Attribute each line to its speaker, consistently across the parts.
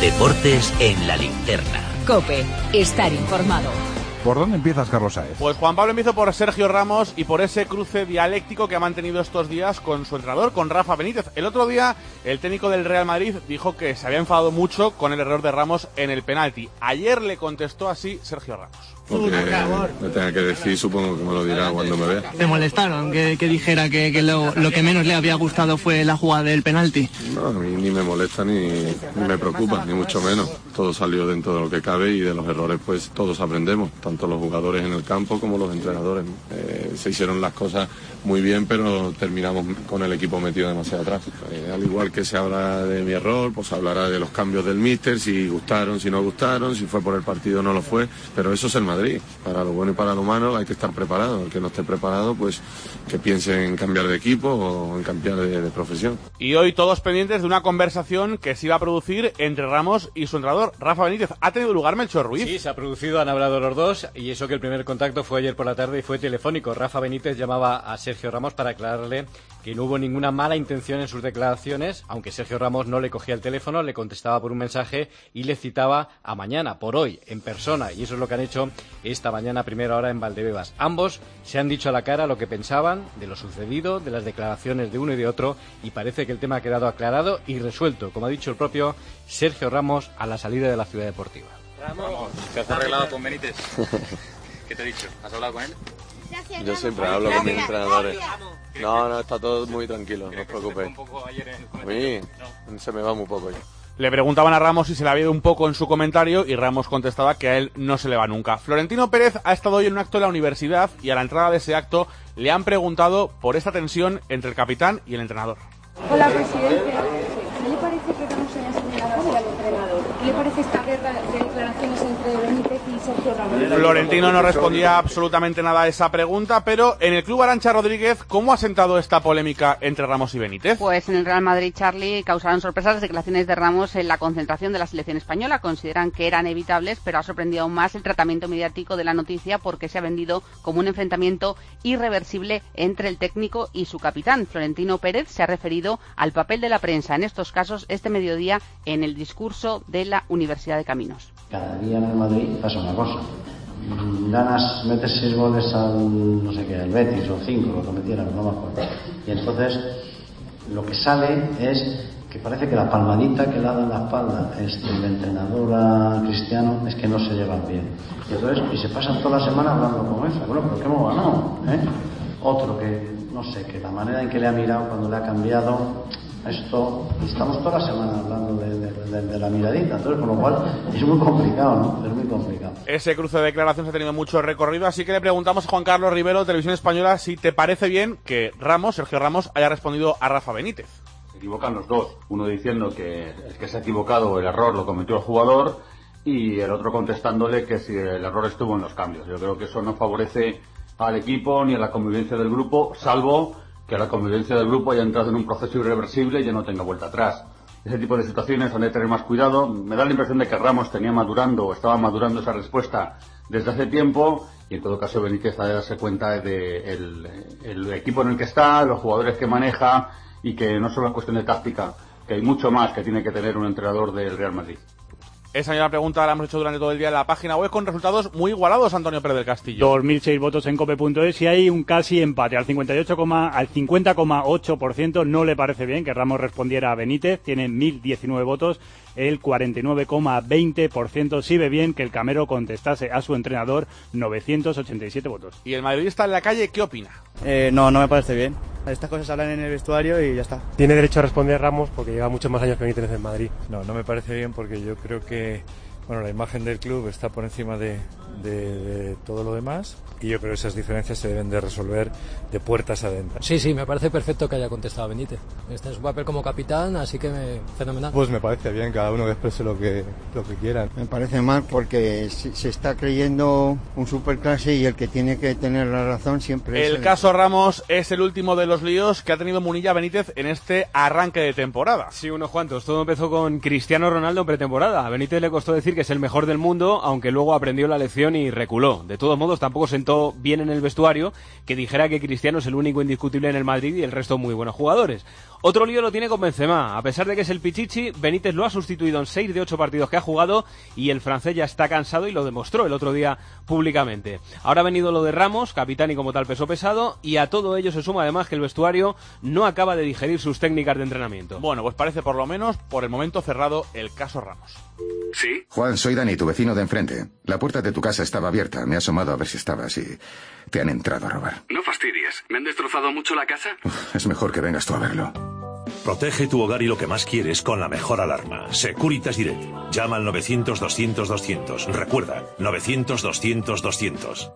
Speaker 1: Deportes en la Linterna.
Speaker 2: COPE, estar informado.
Speaker 3: ¿Por dónde empiezas, Carlos Sáez?
Speaker 4: Pues Juan Pablo, empiezo por Sergio Ramos y por ese cruce dialéctico que ha mantenido estos días con su entrenador, con Rafa Benítez. El otro día, el técnico del Real Madrid dijo que se había enfadado mucho con el error de Ramos en el penalti. Ayer le contestó así Sergio Ramos.
Speaker 5: Porque me tenga que decir, supongo que me lo dirá cuando me vea.
Speaker 6: ¿Te molestaron que dijera que lo que menos le había gustado fue la jugada del penalti?
Speaker 5: No, a mí ni me molesta ni me preocupa, ni mucho menos. Todo salió dentro de lo que cabe y de los errores pues todos aprendemos, tanto los jugadores en el campo como los entrenadores. Se hicieron las cosas muy bien, pero terminamos con el equipo metido demasiado atrás. Al igual que se habla de mi error, pues se hablará de los cambios del míster, si gustaron, si no gustaron, si fue por el partido o no lo fue, pero eso es el Madrid. Para lo bueno y para lo malo hay que estar preparado. El que no esté preparado, pues que piense en cambiar de equipo o en cambiar de profesión.
Speaker 4: Y hoy todos pendientes de una conversación que se iba a producir entre Ramos y su entrenador, Rafa Benítez. ¿Ha tenido lugar Melchor Ruiz?
Speaker 7: Sí, se ha producido, han hablado los dos, y eso que el primer contacto fue ayer por la tarde y fue telefónico. Rafa Benítez llamaba a Sergio Ramos para aclararle que no hubo ninguna mala intención en sus declaraciones, aunque Sergio Ramos no le cogía el teléfono, le contestaba por un mensaje y le citaba a mañana, por hoy, en persona, y eso es lo que han hecho esta mañana a primera hora en Valdebebas. Ambos se han dicho a la cara lo que pensaban de lo sucedido, de las declaraciones de uno y de otro, y parece que el tema ha quedado aclarado y resuelto, como ha dicho el propio Sergio Ramos a la salida de la ciudad deportiva.
Speaker 8: Ramos, ¿te has arreglado con Benítez? ¿Qué te he dicho? ¿Has hablado con él?
Speaker 5: Yo siempre hablo con mis entrenadores. No, está todo muy tranquilo, no os preocupéis. A mí se me va muy poco ya.
Speaker 4: Le preguntaban a Ramos si se le había ido un poco en su comentario y Ramos contestaba que a él no se le va nunca. Florentino Pérez ha estado hoy en un acto de la universidad y a la entrada de ese acto le han preguntado por esta tensión entre el capitán y el entrenador.
Speaker 9: Hola, presidente. ¿Qué le parece que Ramos haya señalado así al entrenador? ¿Qué le parece esta guerra de declaraciones entre Benítez y Sergio Ramos?
Speaker 4: Florentino no respondía absolutamente nada a esa pregunta, pero en el club Arantxa Rodríguez, ¿cómo ha sentado esta polémica entre Ramos y Benítez?
Speaker 10: Pues en el Real Madrid, Charlie, causaron sorpresas las declaraciones de Ramos en la concentración de la selección española. Consideran que eran evitables, pero ha sorprendido aún más el tratamiento mediático de la noticia porque se ha vendido como un enfrentamiento irreversible entre el técnico y su capitán. Florentino Pérez se ha referido al papel de la prensa en estos casos este mediodía en el discurso de la Universidad de Caminos.
Speaker 11: Cada día en el Madrid pasa una cosa. Metes 6 goles al, no sé qué, al Betis o 5, lo que metieran, no me acuerdo. Y entonces lo que sale es que parece que la palmadita que le ha dado en la espalda el entrenador a Cristiano es que no se llevan bien. Y entonces, y se pasan toda la semana hablando con eso. Bueno, pero ¿qué hemos ganado? Otro que, no sé, que la manera en que le ha mirado cuando le ha cambiado esto, y estamos toda la semana hablando de la miradita, entonces con lo cual es muy complicado, ¿no? Es muy complicado.
Speaker 4: Ese cruce de declaraciones ha tenido mucho recorrido, así que le preguntamos a Juan Carlos Rivero, de Televisión Española, si te parece bien que Sergio Ramos, haya respondido a Rafa Benítez.
Speaker 12: Se equivocan los dos, uno diciendo que es que se ha equivocado, el error lo cometió el jugador, y el otro contestándole que si el error estuvo en los cambios. Yo creo que eso no favorece al equipo ni a la convivencia del grupo, salvo que la convivencia del grupo haya entrado en un proceso irreversible y ya no tenga vuelta atrás. Ese tipo de situaciones han de tener más cuidado. Me da la impresión de que Ramos estaba madurando esa respuesta desde hace tiempo, y en todo caso Benítez ha de darse cuenta de el equipo en el que está, los jugadores que maneja, y que no solo es cuestión de táctica, que hay mucho más que tiene que tener un entrenador del Real Madrid.
Speaker 4: Esa misma pregunta la hemos hecho durante todo el día en la página web con resultados muy igualados, Antonio Pérez del Castillo.
Speaker 13: 2006 votos en cope.es y hay un casi empate. Al 50,8% no le parece bien que Ramos respondiera a Benítez. Tiene 1.019 votos. El 49,20% sí ve bien que el camero contestase a su entrenador. 987 votos.
Speaker 4: ¿Y el madridista en la calle qué opina?
Speaker 14: No me parece bien. Estas cosas se hablan en el vestuario y ya está.
Speaker 15: Tiene derecho a responder Ramos porque lleva muchos más años que Benítez en Madrid.
Speaker 16: No me parece bien porque yo creo que la imagen del club está por encima de todo lo demás, y yo creo que esas diferencias se deben de resolver de puertas adentro.
Speaker 17: Sí, me parece perfecto que haya contestado Benítez. Este es su papel como capitán, así que fenomenal.
Speaker 16: Pues me parece bien, cada uno que exprese lo que quiera.
Speaker 18: Me parece mal porque se está creyendo un superclase y el que tiene que tener la razón siempre es
Speaker 4: el caso Ramos es el último de los líos que ha tenido Munilla Benítez en este arranque de temporada.
Speaker 7: Sí, unos cuantos. Todo empezó con Cristiano Ronaldo en pretemporada. A Benítez le costó decir que es el mejor del mundo, aunque luego aprendió la lección y reculó. De todos modos, tampoco sentó bien en el vestuario que dijera que Cristiano es el único indiscutible en el Madrid y el resto muy buenos jugadores.
Speaker 19: Otro lío lo tiene con Benzema. A pesar de que es el Pichichi, Benítez lo ha sustituido en 6 de 8 partidos que ha jugado y el francés ya está cansado y lo demostró el otro día públicamente. Ahora ha venido lo de Ramos, capitán y como tal peso pesado, y a todo ello se suma además que el vestuario no acaba de digerir sus técnicas de entrenamiento.
Speaker 4: Bueno, pues parece por lo menos por el momento cerrado el caso Ramos.
Speaker 20: ¿Sí? Juan, soy Dani, tu vecino de enfrente. La puerta de tu casa estaba abierta. Me he asomado a ver si estabas y te han entrado a robar.
Speaker 21: No fastidies. ¿Me han destrozado mucho la casa?
Speaker 20: Es mejor que vengas tú a verlo.
Speaker 22: Protege tu hogar y lo que más quieres con la mejor alarma. Securitas Direct. Llama al 900-200-200. Recuerda, 900-200-200.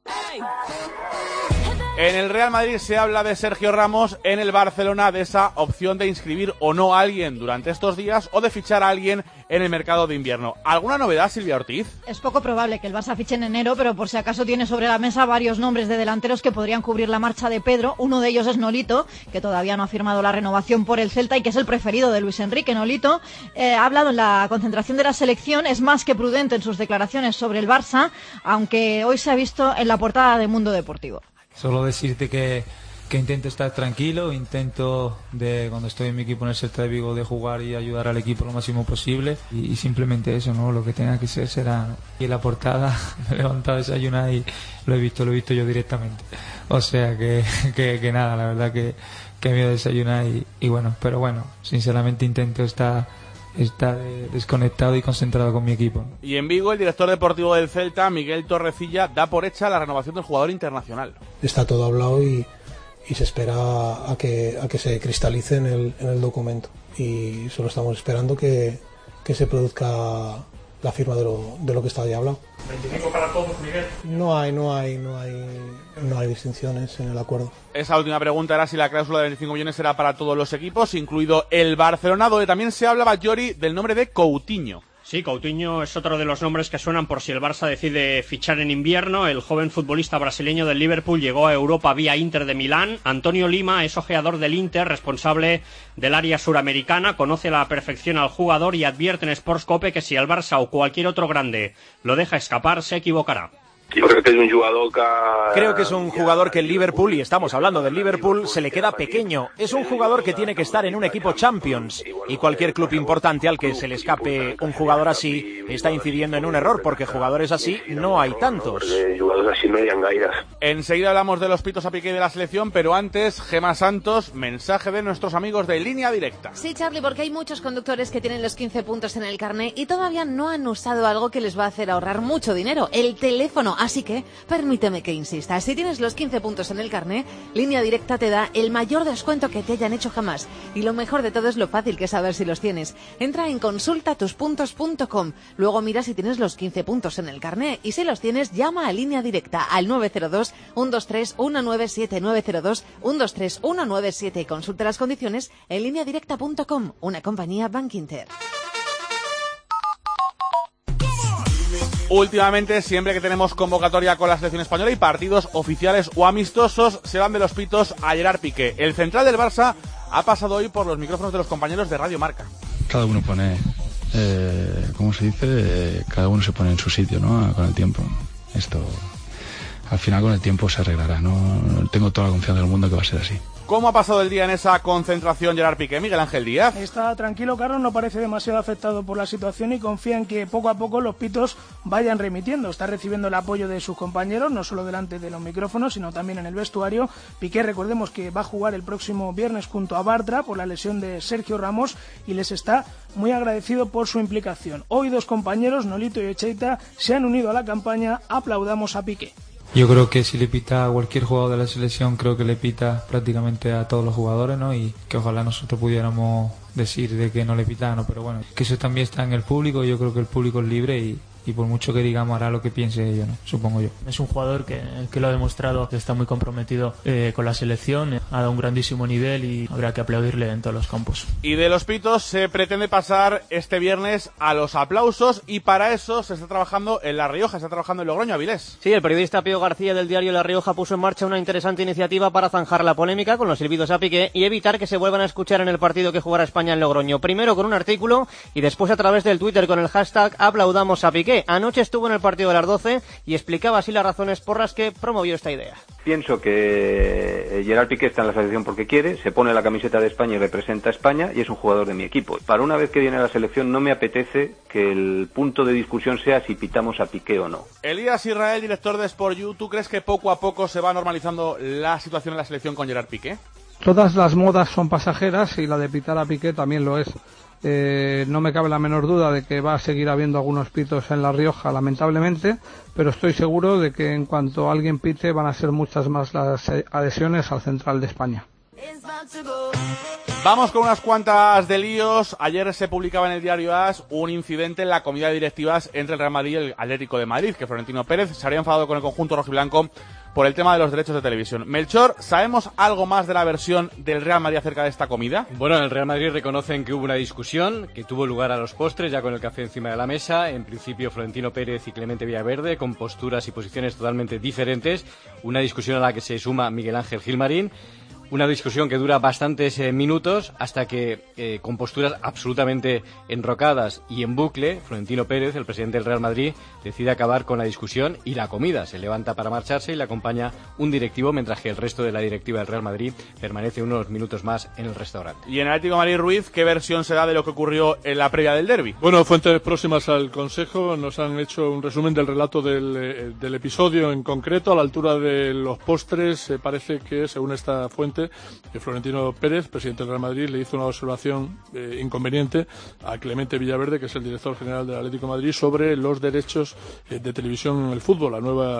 Speaker 4: En el Real Madrid se habla de Sergio Ramos, en el Barcelona de esa opción de inscribir o no a alguien durante estos días o de fichar a alguien en el mercado de invierno. ¿Alguna novedad, Silvia Ortiz?
Speaker 23: Es poco probable que el Barça fiche en enero, pero por si acaso tiene sobre la mesa varios nombres de delanteros que podrían cubrir la marcha de Pedro. Uno de ellos es Nolito, que todavía no ha firmado la renovación por el Celta y que es el preferido de Luis Enrique. Nolito ha hablado en la concentración de la selección, es más que prudente en sus declaraciones sobre el Barça, aunque hoy se ha visto en la portada de Mundo Deportivo.
Speaker 24: Solo decirte que intento estar tranquilo, intento cuando estoy en mi equipo en el Celta de Vigo de jugar y ayudar al equipo lo máximo posible y simplemente eso, ¿no? Lo que tenga que ser será. Y en la portada me he levantado a desayunar y lo he visto yo directamente. O sea que nada, la verdad que me he ido a desayunar y bueno, pero bueno, sinceramente intento estar desconectado y concentrado con mi equipo.
Speaker 4: Y en Vigo, el director deportivo del Celta, Miguel Torrecilla, da por hecha la renovación del jugador internacional.
Speaker 25: Está todo hablado y se espera a que se cristalice en el documento. Y solo estamos esperando que se produzca la firma de lo que está ya hablado.
Speaker 26: ¿25 para todos, Miguel?
Speaker 25: No hay distinciones en el acuerdo.
Speaker 4: Esa última pregunta era si la cláusula de 25 millones era para todos los equipos, incluido el Barcelona, donde también se hablaba, Yori, del nombre de Coutinho.
Speaker 26: Sí, Coutinho es otro de los nombres que suenan por si el Barça decide fichar en invierno. El joven futbolista brasileño del Liverpool llegó a Europa vía Inter de Milán. Antonio Lima es ojeador del Inter, responsable del área suramericana, conoce a la perfección al jugador y advierte en Sportscope que si el Barça o cualquier otro grande lo deja escapar, se equivocará.
Speaker 27: Yo creo que es un jugador
Speaker 28: Creo que es un jugador que el Liverpool, y estamos hablando del Liverpool, se le queda pequeño. Es un jugador que tiene que estar en un equipo Champions. Y cualquier club importante al que se le escape un jugador así está incidiendo en un error, porque jugadores así no hay tantos.
Speaker 27: Jugadores así no hay gairas.
Speaker 4: Enseguida hablamos de los pitos a piqué de la selección, pero antes, Gemma Santos, mensaje de nuestros amigos de Línea Directa.
Speaker 29: Sí, Charlie, porque hay muchos conductores que tienen los 15 puntos en el carné y todavía no han usado algo que les va a hacer ahorrar mucho dinero, el teléfono. Así que, permíteme que insista, si tienes los 15 puntos en el carné, Línea Directa te da el mayor descuento que te hayan hecho jamás. Y lo mejor de todo es lo fácil que es saber si los tienes. Entra en consultatuspuntos.com, luego mira si tienes los 15 puntos en el carné y si los tienes, llama a Línea Directa al 902-123-197, 902-123-197. Consulta las condiciones en lineadirecta.com, una compañía Bankinter.
Speaker 4: Últimamente, siempre que tenemos convocatoria con la selección española y partidos oficiales o amistosos, se van de los pitos a Gerard Piqué. El central del Barça ha pasado hoy por los micrófonos de los compañeros de Radio Marca.
Speaker 30: Cada uno pone, ¿cómo se dice? Cada uno se pone en su sitio, ¿no? Con el tiempo. Esto, al final, con el tiempo se arreglará, ¿no? Tengo toda la confianza del mundo que va a ser así.
Speaker 4: ¿Cómo ha pasado el día en esa concentración Gerard Piqué? Miguel Ángel Díaz.
Speaker 31: Está tranquilo, Carlos, no parece demasiado afectado por la situación y confía en que poco a poco los pitos vayan remitiendo. Está recibiendo el apoyo de sus compañeros, no solo delante de los micrófonos, sino también en el vestuario. Piqué, recordemos que va a jugar el próximo viernes junto a Bartra por la lesión de Sergio Ramos y les está muy agradecido por su implicación. Hoy dos compañeros, Nolito y Echeita, se han unido a la campaña Aplaudamos a Piqué.
Speaker 24: Yo creo que si le pita a cualquier jugador de la selección, creo que le pita prácticamente a todos los jugadores, ¿no? Y que ojalá nosotros pudiéramos decir de que no le pita, ¿no? Pero bueno, que eso también está en el público. Yo creo que el público es libre y por mucho que digamos hará lo que piense ellos, ¿no? Supongo yo.
Speaker 32: Es un jugador que lo ha demostrado, que está muy comprometido con la selección, ha dado un grandísimo nivel y habrá que aplaudirle en todos los campos.
Speaker 4: Y de los pitos se pretende pasar este viernes a los aplausos y para eso se está trabajando en La Rioja, se está trabajando en Logroño, Avilés.
Speaker 33: Sí, el periodista Pío García del diario La Rioja puso en marcha una interesante iniciativa para zanjar la polémica con los silbidos a Piqué y evitar que se vuelvan a escuchar en el partido que jugará España España en Logroño. Primero con un artículo y después a través del Twitter con el hashtag aplaudamos a Piqué. Anoche estuvo en el partido de las 12 y explicaba así las razones por las que promovió esta idea.
Speaker 1: Pienso que Gerard Piqué está en la selección porque quiere, se pone la camiseta de España y representa a España y es un jugador de mi equipo. Para una vez que viene a la selección no me apetece que el punto de discusión sea si pitamos a Piqué o no.
Speaker 4: Elías Israel, director de Sport You, ¿tú crees que poco a poco se va normalizando la situación en la selección con Gerard Piqué?
Speaker 2: Todas las modas son pasajeras y la de pitar a Piqué también lo es. No me cabe la menor duda de que va a seguir habiendo algunos pitos en La Rioja, lamentablemente, pero estoy seguro de que en cuanto alguien pite van a ser muchas más las adhesiones al Central de España.
Speaker 4: Vamos con unas cuantas de líos. Ayer se publicaba en el diario AS un incidente en la comida de directivas entre el Real Madrid y el Atlético de Madrid, que Florentino Pérez se habría enfadado con el conjunto rojiblanco por el tema de los derechos de televisión. Melchor, ¿sabemos algo más de la versión del Real Madrid acerca de esta comida?
Speaker 7: Bueno, en el Real Madrid reconocen que hubo una discusión que tuvo lugar a los postres, ya con el café encima de la mesa. En principio, Florentino Pérez y Clemente Villaverde, con posturas y posiciones totalmente diferentes. Una discusión a la que se suma Miguel Ángel Gilmarín. Una discusión que dura bastantes minutos hasta que, con posturas absolutamente enrocadas y en bucle, Florentino Pérez, el presidente del Real Madrid, decide acabar con la discusión y la comida. Se levanta para marcharse y le acompaña un directivo, mientras que el resto de la directiva del Real Madrid permanece unos minutos más en el restaurante.
Speaker 4: Y en el Atlético de Madrid, Ruiz, ¿qué versión se da de lo que ocurrió en la previa del derbi?
Speaker 3: Bueno, fuentes próximas al Consejo nos han hecho un resumen del relato del episodio en concreto. A la altura de los postres, parece que, según esta fuente, Florentino Pérez, presidente del Real Madrid, le hizo una observación inconveniente a Clemente Villaverde, que es el director general del Atlético de Madrid, sobre los derechos de televisión en el fútbol,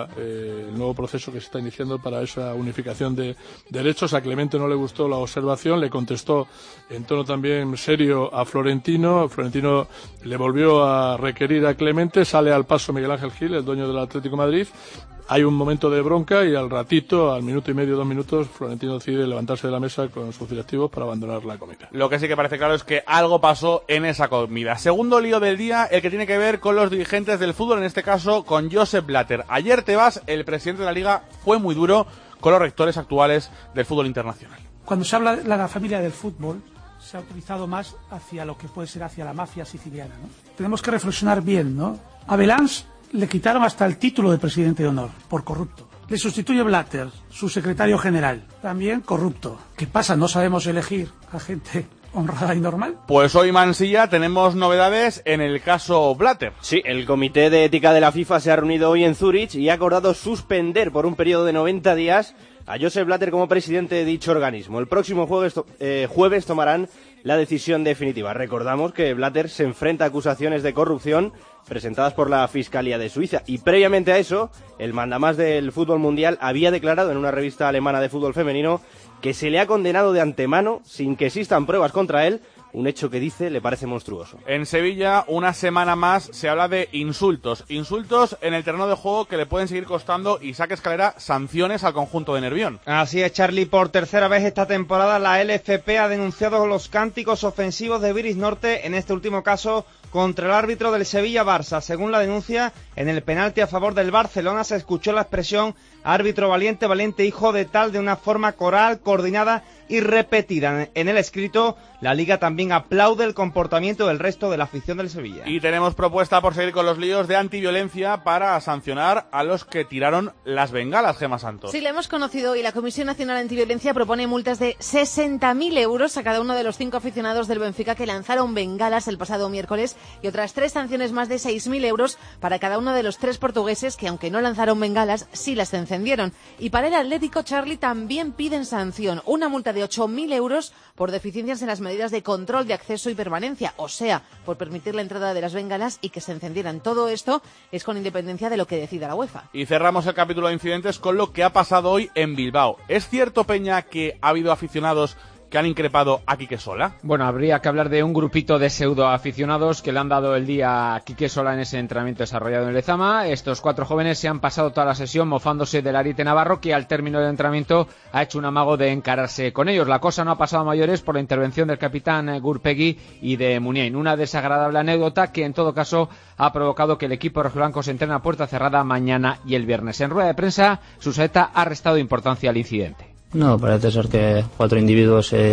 Speaker 3: el nuevo proceso que se está iniciando para esa unificación de derechos. A Clemente no le gustó la observación, le contestó en tono también serio a Florentino. Florentino le volvió a requerir a Clemente, sale al paso Miguel Ángel Gil, el dueño del Atlético de Madrid. Hay un momento de bronca y al ratito, al minuto y medio, 2 minutos, Florentino decide levantarse de la mesa con sus directivos para abandonar la comida.
Speaker 4: Lo que sí que parece claro es que algo pasó en esa comida. Segundo lío del día, el que tiene que ver con los dirigentes del fútbol, en este caso con Josep Blatter. Ayer Tebas, el presidente de la Liga, fue muy duro con los rectores actuales del fútbol internacional.
Speaker 5: Cuando se habla de la familia del fútbol, se ha utilizado más hacia lo que puede ser hacia la mafia siciliana, ¿no? Tenemos que reflexionar bien, ¿no? A Belans le quitaron hasta el título de presidente de honor, por corrupto. Le sustituye Blatter, su secretario general, también corrupto. ¿Qué pasa? ¿No sabemos elegir a gente honrada y normal?
Speaker 4: Pues hoy, Mansilla, tenemos novedades en el caso Blatter.
Speaker 33: Sí, el Comité de Ética de la FIFA se ha reunido hoy en Zúrich y ha acordado suspender por un periodo de 90 días a Josep Blatter como presidente de dicho organismo. El próximo jueves tomarán la decisión definitiva. Recordamos que Blatter se enfrenta a acusaciones de corrupción presentadas por la Fiscalía de Suiza y previamente a eso, el mandamás del fútbol mundial había declarado en una revista alemana de fútbol femenino que se le ha condenado de antemano sin que existan pruebas contra él, un hecho que dice le parece monstruoso.
Speaker 4: En Sevilla, una semana más, se habla de insultos. Insultos en el terreno de juego que le pueden seguir costando, y saque Escalera, sanciones al conjunto de Nervión.
Speaker 6: Así es, Charlie. Por tercera vez esta temporada, la LFP ha denunciado los cánticos ofensivos de Viris Norte, en este último caso contra el árbitro del Sevilla-Barça. Según la denuncia, en el penalti a favor del Barcelona se escuchó la expresión árbitro valiente, valiente hijo de tal, de una forma coral, coordinada y repetida. En el escrito, la Liga también aplaude el comportamiento del resto de la afición del Sevilla.
Speaker 4: Y tenemos propuesta, por seguir con los líos, de antiviolencia para sancionar a los que tiraron las bengalas, Gemma Santos.
Speaker 29: Sí, la hemos conocido, y la Comisión Nacional Antiviolencia propone multas de 60.000 euros a cada uno de los 5 aficionados del Benfica que lanzaron bengalas el pasado miércoles, y otras 3 sanciones más de 6.000 euros para cada uno de los 3 portugueses que, aunque no lanzaron bengalas, sí las encendieron. Y para el Atlético, Charlie, también piden sanción, una multa de 8.000 euros por deficiencias en las medidas de control de acceso y permanencia, o sea, por permitir la entrada de las bengalas y que se encendieran. Todo esto es con independencia de lo que decida la UEFA.
Speaker 4: Y cerramos el capítulo de incidentes con lo que ha pasado hoy en Bilbao. ¿Es cierto, Peña, que ha habido aficionados que han increpado a Quique Sola?
Speaker 8: Bueno, habría que hablar de un grupito de pseudoaficionados que le han dado el día a Quique Sola en ese entrenamiento desarrollado en Lezama. Estos 4 jóvenes se han pasado toda la sesión mofándose del Ariete Navarro, que al término del entrenamiento ha hecho un amago de encararse con ellos. La cosa no ha pasado a mayores por la intervención del capitán Gurpegui y de Muniain. Una desagradable anécdota que en todo caso ha provocado que el equipo rojiblanco se entrene a puerta cerrada mañana y el viernes. En rueda de prensa, Susaeta ha restado importancia al incidente.
Speaker 9: No, parece ser que 4 individuos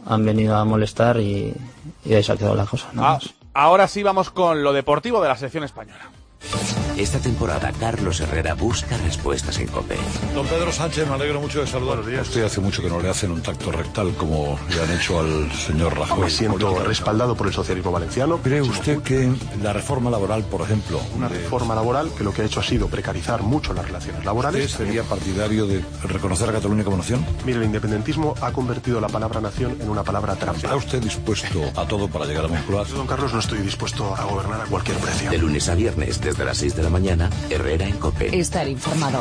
Speaker 9: han venido a molestar y ahí se ha quedado la cosa.
Speaker 4: Ahora sí vamos con lo deportivo de la selección española.
Speaker 10: Esta temporada Carlos Herrera busca respuestas en COPE.
Speaker 11: Don Pedro Sánchez, me alegro mucho de saludarle. A usted hace mucho que no le hacen un tacto rectal como le han hecho al señor Rajoy.
Speaker 12: Me siento respaldado por el socialismo valenciano.
Speaker 11: ¿Cree usted que la reforma laboral, por ejemplo...
Speaker 12: Una reforma laboral que lo que ha hecho ha sido precarizar mucho las relaciones laborales.
Speaker 11: ¿Usted sería partidario de reconocer a Cataluña como nación?
Speaker 12: Mire, el independentismo ha convertido la palabra nación en una palabra trampa.
Speaker 11: ¿Está usted dispuesto a todo para llegar a Moncloa?
Speaker 12: Don Carlos, no estoy dispuesto a gobernar a cualquier precio.
Speaker 10: De lunes a viernes, desde las 6 de la mañana, Herrera en COPE.
Speaker 29: Estar informado.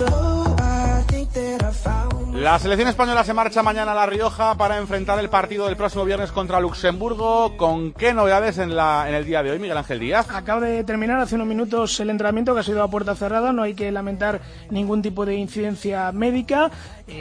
Speaker 4: La selección española se marcha mañana a La Rioja para enfrentar el partido del próximo viernes contra Luxemburgo. ¿Con qué novedades en el día de hoy, Miguel Ángel Díaz?
Speaker 31: Acaba de terminar hace unos minutos el entrenamiento, que ha sido a puerta cerrada. No hay que lamentar ningún tipo de incidencia médica.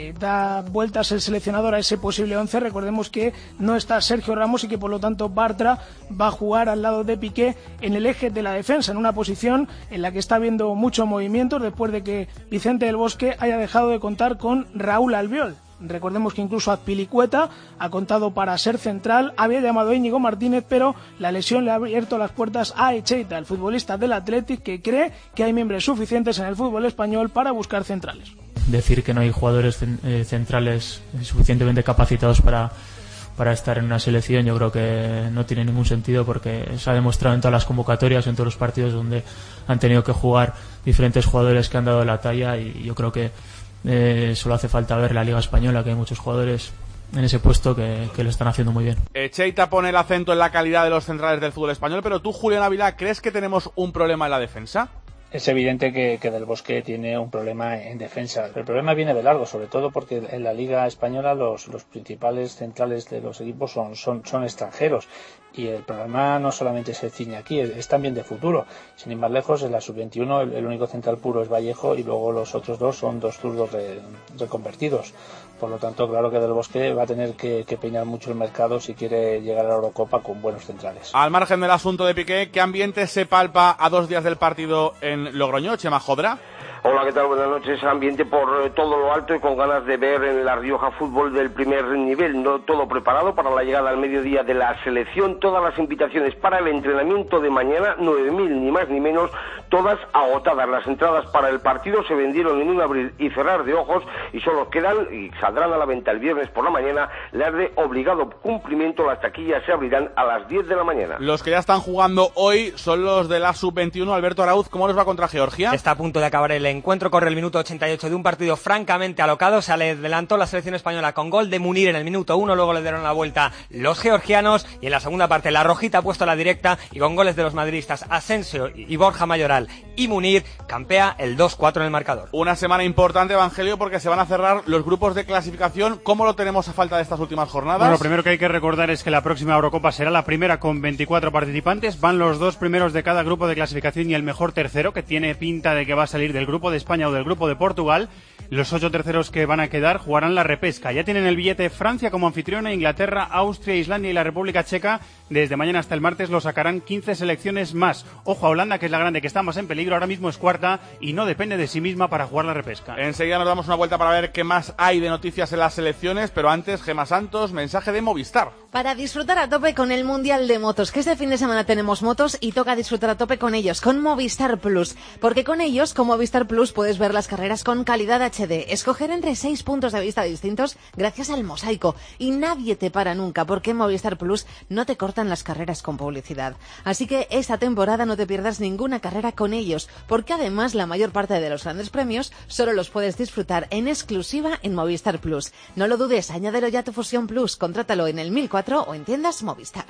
Speaker 31: Da vueltas el seleccionador a ese posible 11. Recordemos que no está Sergio Ramos y que por lo tanto Bartra va a jugar al lado de Piqué en el eje de la defensa, en una posición en la que está habiendo mucho movimiento después de que Vicente del Bosque haya dejado de contar con Raúl Albiol. Recordemos que incluso Azpilicueta ha contado para ser central, había llamado a Íñigo Martínez, pero la lesión le ha abierto las puertas a Echeita, el futbolista del Athletic, que cree que hay miembros suficientes en el fútbol español para buscar centrales.
Speaker 32: Decir que no hay jugadores centrales suficientemente capacitados para estar en una selección, yo creo que no tiene ningún sentido, porque se ha demostrado en todas las convocatorias, en todos los partidos donde han tenido que jugar diferentes jugadores que han dado la talla, y yo creo que solo hace falta ver la Liga Española, que hay muchos jugadores en ese puesto que lo están haciendo muy bien.
Speaker 4: Cheita pone el acento en la calidad de los centrales del fútbol español, pero tú, Julián Ávila, ¿crees que tenemos un problema en la defensa?
Speaker 32: Es evidente que Del Bosque tiene un problema en defensa. El problema viene de largo, sobre todo porque en la Liga Española los principales centrales de los equipos son extranjeros. Y el problema no solamente se ciñe aquí, es también de futuro. Sin ir más lejos, en la sub-21 el único central puro es Vallejo, y luego los otros dos son dos zurdos reconvertidos. Por lo tanto, claro que Del Bosque va a tener que peinar mucho el mercado si quiere llegar a la Eurocopa con buenos centrales.
Speaker 4: Al margen del asunto de Piqué, ¿qué ambiente se palpa a 2 días del partido en Logroño, Chema Jodra?
Speaker 27: Hola, ¿qué tal? Buenas noches. Ambiente por todo lo alto y con ganas de ver en La Rioja fútbol del primer nivel. No todo preparado para la llegada al mediodía de la selección. Todas las invitaciones para el entrenamiento de mañana, 9.000 ni más ni menos, todas agotadas. Las entradas para el partido se vendieron en un abrir y cerrar de ojos y solo quedan y saldrán a la venta el viernes por la mañana las de obligado cumplimiento. Las taquillas se abrirán a las 10 de la mañana.
Speaker 4: Los que ya están jugando hoy son los de la sub-21. Alberto Arauz, ¿cómo les va contra Georgia?
Speaker 13: Está a punto de acabar el encuentro, corre el minuto 88 de un partido francamente alocado. Se adelantó la selección española con gol de Munir en el minuto 1, luego le dieron la vuelta los georgianos, y en la segunda parte la rojita ha puesto la directa, y con goles de los madridistas Asensio y Borja Mayoral y Munir campea el 2-4 en el marcador.
Speaker 4: Una semana importante, Evangelio, porque se van a cerrar los grupos de clasificación. ¿Cómo lo tenemos a falta de estas últimas jornadas?
Speaker 14: Bueno, lo primero que hay que recordar es que la próxima Eurocopa será la primera con 24 participantes. Van los 2 primeros de cada grupo de clasificación y el mejor tercero, que tiene pinta de que va a salir del grupo de España o del grupo de Portugal. Los 8 terceros que van a quedar jugarán la repesca. Ya tienen el billete Francia como anfitriona, Inglaterra, Austria, Islandia y la República Checa. Desde mañana hasta el martes lo sacarán 15 selecciones más. Ojo a Holanda, que es la grande, que está más en peligro, ahora mismo es cuarta y no depende de sí misma para jugar la repesca.
Speaker 4: Enseguida nos damos una vuelta para ver qué más hay de noticias en las selecciones, pero antes, Gemma Santos, mensaje de Movistar.
Speaker 29: Para disfrutar a tope con el Mundial de Motos, que este fin de semana tenemos motos y toca disfrutar a tope con ellos, con Movistar Plus. Porque con ellos, con Movistar Plus, puedes ver las carreras con calidad HD, escoger entre 6 puntos de vista distintos gracias al mosaico. Y nadie te para nunca, porque en Movistar Plus no te cortan las carreras con publicidad. Así que esta temporada no te pierdas ninguna carrera con ellos, porque además la mayor parte de los grandes premios solo los puedes disfrutar en exclusiva en Movistar Plus. No lo dudes, añádelo ya a tu Fusión Plus, contrátalo en el 1004 o en tiendas Movistar.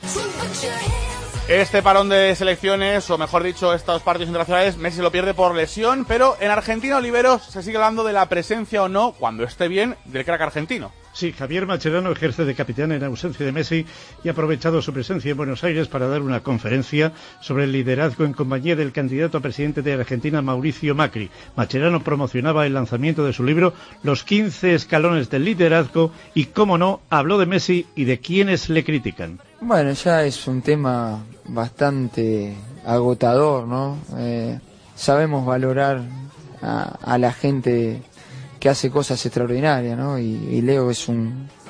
Speaker 4: Este parón de selecciones, o mejor dicho, estos partidos internacionales, Messi lo pierde por lesión, pero en Argentina, Oliveros, se sigue hablando de la presencia o no, cuando esté bien, del crack argentino.
Speaker 15: Sí, Javier Mascherano ejerce de capitán en ausencia de Messi y ha aprovechado su presencia en Buenos Aires para dar una conferencia sobre el liderazgo en compañía del candidato a presidente de Argentina, Mauricio Macri. Mascherano promocionaba el lanzamiento de su libro Los 15 escalones del liderazgo y, cómo no, habló de Messi y de quienes le critican.
Speaker 16: Bueno, ya es un tema bastante agotador, ¿no? Sabemos valorar a la gente que hace cosas extraordinarias, ¿no? Y Leo es un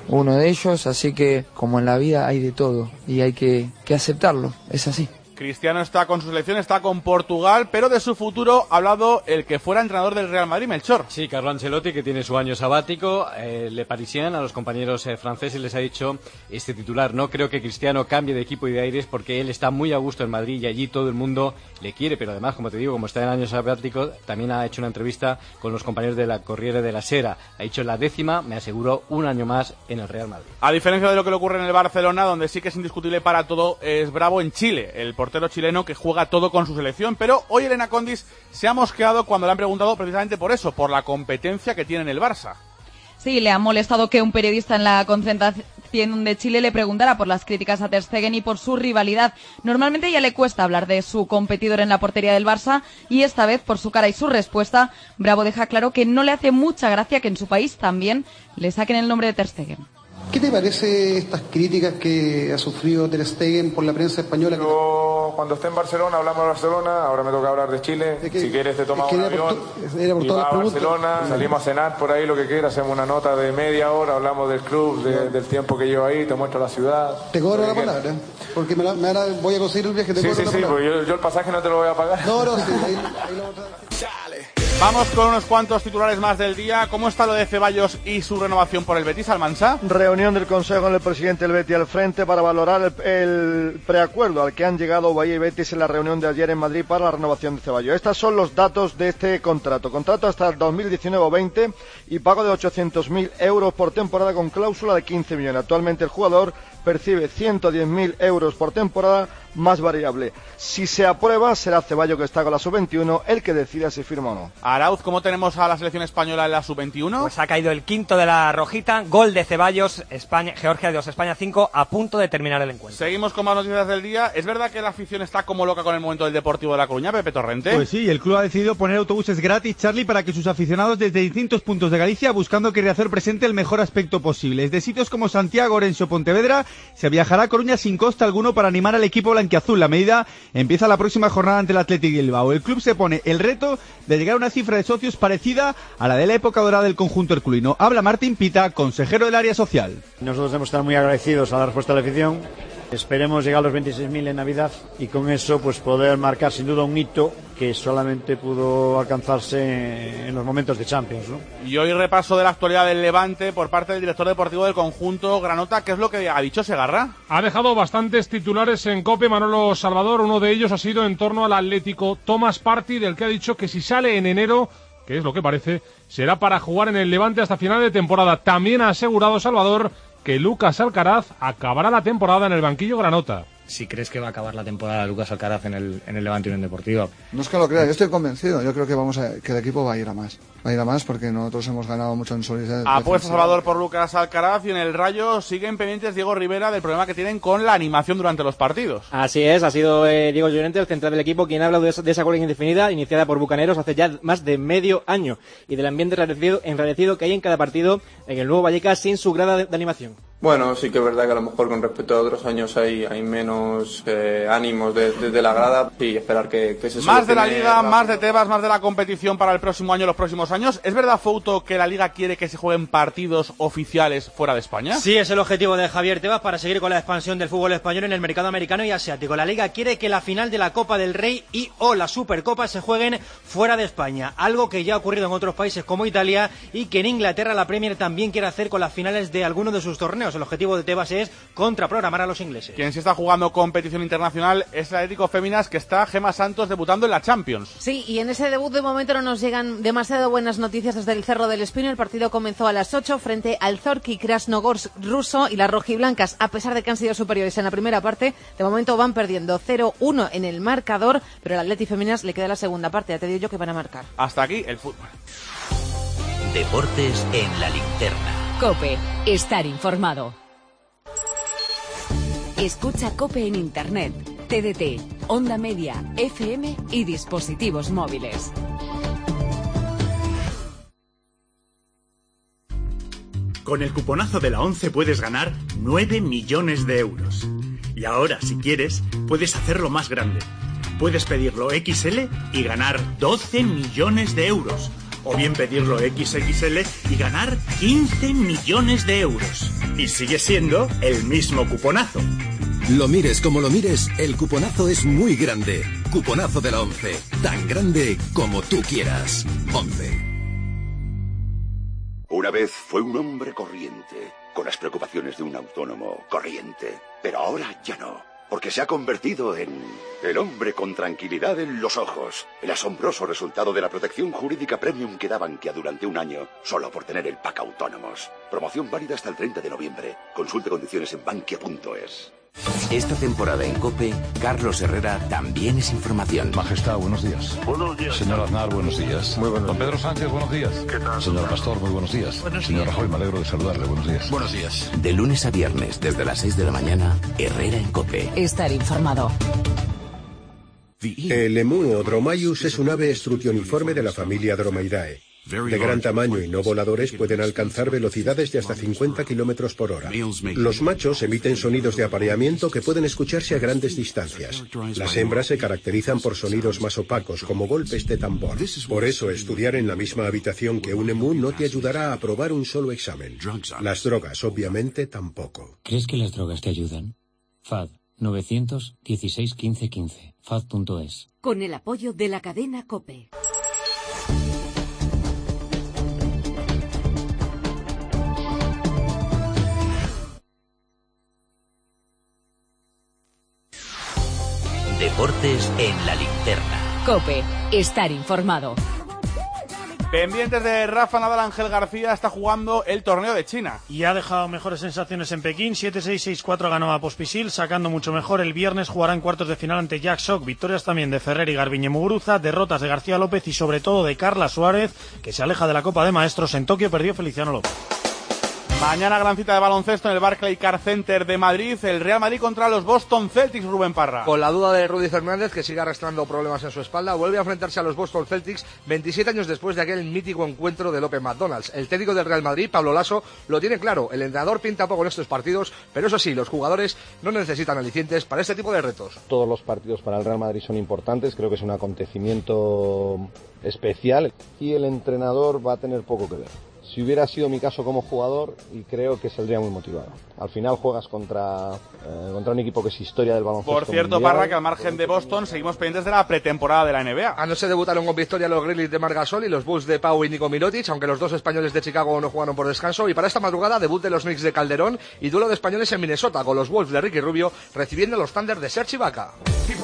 Speaker 16: uno de ellos, así que como en la vida hay de todo y hay que aceptarlo, es así.
Speaker 4: Cristiano está con su selección, está con Portugal, pero de su futuro ha hablado el que fuera entrenador del Real Madrid, Melchor.
Speaker 7: Sí, Carlo Ancelotti, que tiene su año sabático. Le Parisien, a los compañeros franceses, les ha dicho este titular: no creo que Cristiano cambie de equipo y de aires porque él está muy a gusto en Madrid y allí todo el mundo le quiere, pero además, como te digo, como está en año sabático, también ha hecho una entrevista con los compañeros de la Corriere della Sera. Ha dicho: la 10ª, me aseguró un año más en el Real Madrid.
Speaker 4: A diferencia de lo que le ocurre en el Barcelona, donde sí que es indiscutible para todo, es Bravo en Chile, el portero chileno que juega todo con su selección, pero hoy Elena Condis se ha mosqueado cuando le han preguntado precisamente por eso, por la competencia que tiene en el Barça.
Speaker 1: Sí, le ha molestado que un periodista en la concentración de Chile le preguntara por las críticas a Ter Stegen y por su rivalidad. Normalmente ya le cuesta hablar de su competidor en la portería del Barça y esta vez, por su cara y su respuesta, Bravo deja claro que no le hace mucha gracia que en su país también le saquen el nombre de Ter Stegen.
Speaker 17: ¿Qué te parece estas críticas que ha sufrido Ter Stegen por la prensa española?
Speaker 18: Yo, cuando esté en Barcelona, hablamos de Barcelona, ahora me toca hablar de Chile. Si quieres te tomamos un avión y vas a Barcelona, salimos a cenar por ahí, lo que quieras, hacemos una nota de media hora, hablamos del club, del tiempo que llevo ahí, te muestro la ciudad.
Speaker 17: Te cobro la palabra, porque voy a conseguir el viaje, te cobro la palabra.
Speaker 18: Sí, porque yo el pasaje no te lo voy a pagar.
Speaker 17: No, sí, ahí lo vamos a...
Speaker 4: Vamos con unos cuantos titulares más del día. ¿Cómo está lo de Ceballos y su renovación por el Betis, Almansa?
Speaker 19: Reunión del Consejo con el presidente del Betis al frente para valorar el preacuerdo al que han llegado Bahía y Betis en la reunión de ayer en Madrid para la renovación de Ceballos. Estos son los datos de este contrato. Contrato hasta el 2019-20 y pago de 800.000 euros por temporada con cláusula de 15 millones. Actualmente el jugador percibe 110.000 euros por temporada más variable. Si se aprueba, será Ceballos, que está con la sub-21, el que decida si firma o no.
Speaker 4: Arauz, ¿cómo tenemos a la selección española en la sub-21?
Speaker 13: Pues ha caído el quinto de la rojita, gol de Ceballos, España, Georgia 2, España 5, a punto de terminar el encuentro.
Speaker 4: Seguimos con más noticias del día. ¿Es verdad que la afición está como loca con el momento del Deportivo de La Coruña, Pepe Torrente?
Speaker 20: Pues sí, el club ha decidido poner autobuses gratis, Charlie, para que sus aficionados desde distintos puntos de Galicia, buscando que Riazor presente el mejor aspecto posible. Desde sitios como Santiago, Orense o Pontevedra, se viajará a Coruña sin coste alguno para animar al equipo blanquiazul. La medida empieza la próxima jornada ante el Athletic Bilbao. El club se pone el reto de llegar a una cifra de socios parecida a la de la época dorada del conjunto herculino. Habla Martín Pita, consejero del área social.
Speaker 21: Nosotros debemos estar muy agradecidos a la respuesta de la afición. Esperemos llegar a los 26.000 en Navidad y con eso pues poder marcar sin duda un hito que solamente pudo alcanzarse en los momentos de Champions, ¿no?
Speaker 4: Y hoy repaso de la actualidad del Levante por parte del director deportivo del conjunto Granota. ¿Qué es lo que ha dicho Segarra?
Speaker 22: Ha dejado bastantes titulares en COPE Manolo Salvador. Uno de ellos ha sido en torno al Atlético Thomas Partey, del que ha dicho que si sale en enero, que es lo que parece, será para jugar en el Levante hasta final de temporada. También ha asegurado Salvador que Lucas Alcaraz acabará la temporada en el banquillo granota.
Speaker 23: Si crees que va a acabar la temporada Lucas Alcaraz en el Levante Unión Deportiva.
Speaker 24: No es que lo crea, yo estoy convencido. Yo creo que que el equipo va a ir a más. Va a ir a más porque nosotros hemos ganado mucho en solidez.
Speaker 4: Apuesta Salvador por Lucas Alcaraz, y en el Rayo siguen pendientes Diego Rivera del problema que tienen con la animación durante los partidos.
Speaker 25: Así es, ha sido Diego Llorente, el central del equipo, quien ha hablado de esa huelga indefinida iniciada por Bucaneros hace ya más de medio año y del ambiente enrarecido que hay en cada partido en el nuevo Vallecas sin su grada de animación.
Speaker 26: Bueno, sí que es verdad que a lo mejor con respecto a otros años hay menos ánimos desde la grada y esperar que se solucione.
Speaker 4: Más de la Liga, más de Tebas, más de la competición para el próximo año, los próximos años. ¿Es verdad, Fouto, que la Liga quiere que se jueguen partidos oficiales fuera de España?
Speaker 28: Sí, es el objetivo de Javier Tebas para seguir con la expansión del fútbol español en el mercado americano y asiático. La Liga quiere que la final de la Copa del Rey y o la Supercopa se jueguen fuera de España, algo que ya ha ocurrido en otros países como Italia y que en Inglaterra la Premier también quiere hacer con las finales de algunos de sus torneos. El objetivo de Tebas es contraprogramar a los ingleses.
Speaker 4: Quien sí está jugando competición internacional es el Atlético Féminas, que está Gemma Santos debutando en la Champions.
Speaker 29: Sí, y en ese debut de momento no nos llegan demasiado buenas noticias desde el Cerro del Espino. El partido comenzó a las 8 frente al Zorki Krasnogorsk ruso, y las rojiblancas, a pesar de que han sido superiores en la primera parte, de momento van perdiendo 0-1 en el marcador, pero al Atlético Féminas le queda la segunda parte. Ya te digo yo que van a marcar.
Speaker 4: Hasta aquí el fútbol.
Speaker 10: Deportes en la linterna.
Speaker 30: COPE, estar informado. Escucha COPE en Internet, TDT, Onda Media, FM y dispositivos móviles.
Speaker 34: Con el cuponazo de la 11 puedes ganar 9 millones de euros. Y ahora, si quieres, puedes hacerlo más grande. Puedes pedirlo XL y ganar 12 millones de euros. o bien pedirlo XXL y ganar 15 millones de euros. Y sigue siendo el mismo cuponazo.
Speaker 2: Lo mires como lo mires, el cuponazo es muy grande. Cuponazo de la 11. Tan grande como tú quieras. 11.
Speaker 3: Una vez fue un hombre corriente, con las preocupaciones de un autónomo corriente. Pero ahora ya no, porque se ha convertido en el hombre con tranquilidad en los ojos. El asombroso resultado de la protección jurídica premium que da Bankia durante un año, solo por tener el pack autónomos. Promoción válida hasta el 30 de noviembre. Consulte condiciones en bankia.es.
Speaker 10: Esta temporada en COPE, Carlos Herrera también es información.
Speaker 5: Majestad, buenos días.
Speaker 6: Buenos días.
Speaker 5: Señor Aznar, buenos días.
Speaker 6: Muy buenos
Speaker 5: Don Pedro Sánchez, buenos días.
Speaker 6: ¿Qué tal?
Speaker 5: Señor Pastor, muy buenos días.
Speaker 6: Buenos
Speaker 5: Señor
Speaker 6: días.
Speaker 5: Rajoy, me alegro de saludarle. Buenos días. Buenos días.
Speaker 10: De lunes a viernes, desde las 6 de la mañana, Herrera en COPE.
Speaker 30: Estar informado.
Speaker 8: El emú o Dromaeus es un ave estrutioniforme de la familia Dromaidae. De gran tamaño y no voladores, pueden alcanzar velocidades de hasta 50 kilómetros por hora. Los machos emiten sonidos de apareamiento que pueden escucharse a grandes distancias. Las hembras se caracterizan por sonidos más opacos, como golpes de tambor. Por eso, estudiar en la misma habitación que un emú no te ayudará a aprobar un solo examen. Las drogas, obviamente, tampoco.
Speaker 9: ¿Crees que las drogas te ayudan? FAD 916 15 15. FAD.es.
Speaker 30: Con el apoyo de la cadena COPE.
Speaker 10: Deportes en la linterna.
Speaker 30: COPE. Estar informado.
Speaker 4: Pendientes de Rafa Nadal, Ángel García está jugando el torneo de China.
Speaker 28: Y ha dejado mejores sensaciones en Pekín. 7-6, 6-4 ganó a Pospisil, sacando mucho mejor. El viernes jugará en cuartos de final ante Jack Sock. Victorias también de Ferrer y Garbiñe Muguruza, derrotas de García López y sobre todo de Carla Suárez, que se aleja de la Copa de Maestros. En Tokio perdió Feliciano López.
Speaker 4: Mañana gran cita de baloncesto en el Barclaycard Center de Madrid. El Real Madrid contra los Boston Celtics, Rubén Parra.
Speaker 11: Con la duda de Rudy Fernández, que sigue arrastrando problemas en su espalda, vuelve a enfrentarse a los Boston Celtics 27 años después de aquel mítico encuentro del Open McDonald's. El técnico del Real Madrid, Pablo Lasso, lo tiene claro. El entrenador pinta poco en estos partidos, pero eso sí, los jugadores no necesitan alicientes para este tipo de retos.
Speaker 12: Todos los partidos para el Real Madrid son importantes, creo que es un acontecimiento especial y el entrenador va a tener poco que ver. Si hubiera sido mi caso como jugador, y creo que saldría muy motivado. Al final juegas contra un equipo que es historia del baloncesto.
Speaker 4: Por cierto,
Speaker 12: mundial.
Speaker 4: Parra, que al margen de Boston seguimos pendientes de la pretemporada de la NBA.
Speaker 11: Anoche debutaron con victoria los Grizzlies de Marc Gasol y los Bulls de Pau y Nico Mirotic, aunque los dos españoles de Chicago no jugaron por descanso. Y para esta madrugada, debut de los Knicks de Calderón y duelo de españoles en Minnesota, con los Wolves de Ricky Rubio recibiendo a los Thunder de Serge Ibaka.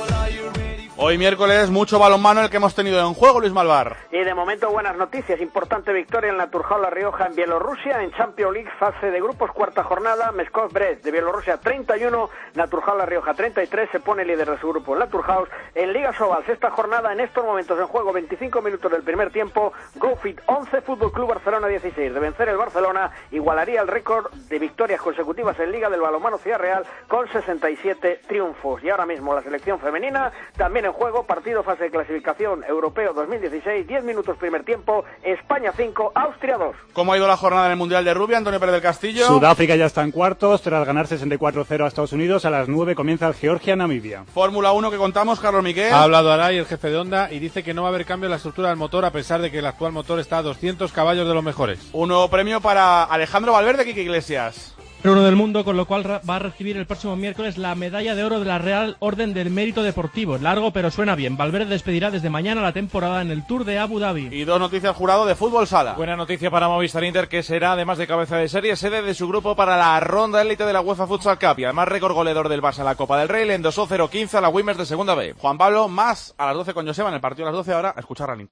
Speaker 4: Hoy miércoles, mucho balonmano el que hemos tenido en juego, Luis Malvar.
Speaker 14: Y de momento buenas noticias, importante victoria en la Naturjau La Rioja en Bielorrusia, en Champions League, fase de grupos, cuarta jornada, Meskov Brest de Bielorrusia 31, Naturjau La Rioja 33, se pone líder de su grupo en Naturhaus. En Liga Sobal, sexta jornada, en estos momentos en juego 25 minutos del primer tiempo, GoFit 11, Fútbol Club Barcelona 16, de vencer el Barcelona, igualaría el récord de victorias consecutivas en Liga del balonmano Ciudad Real con 67 triunfos. Y ahora mismo la selección femenina, también en juego, partido fase de clasificación europeo 2016, 10 minutos primer tiempo, España 5, Austria 2.
Speaker 4: ¿Cómo ha ido la jornada en el Mundial de Rugby, Antonio Pérez del Castillo?
Speaker 15: Sudáfrica ya está en cuartos, tras ganar 64-0 a Estados Unidos. A las 9 comienza el Georgia-Namibia.
Speaker 4: Fórmula 1 que contamos, Carlos Miquel.
Speaker 22: Ha hablado Aray, el jefe de Honda, y dice que no va a haber cambio en la estructura del motor, a pesar de que el actual motor está a 200 caballos de los mejores.
Speaker 4: Un nuevo premio para Alejandro Valverde, Quique Iglesias.
Speaker 27: Uno del mundo, con lo cual va a recibir el próximo miércoles la medalla de oro de la Real Orden del Mérito Deportivo. Largo, pero suena bien. Valverde despedirá desde mañana la temporada en el Tour de Abu Dhabi.
Speaker 4: Y dos noticias jurado de fútbol sala.
Speaker 22: Buena noticia para Movistar Inter, que será, además de cabeza de serie, sede de su grupo para la ronda élite de la UEFA Futsal Cup. Y además récord goleador del Barça en la Copa del Rey, le endosó 0-15 a la Wimmers de segunda B. Juan Pablo, más a las 12 con Joseba en el partido a las 12 ahora, a escuchar Running.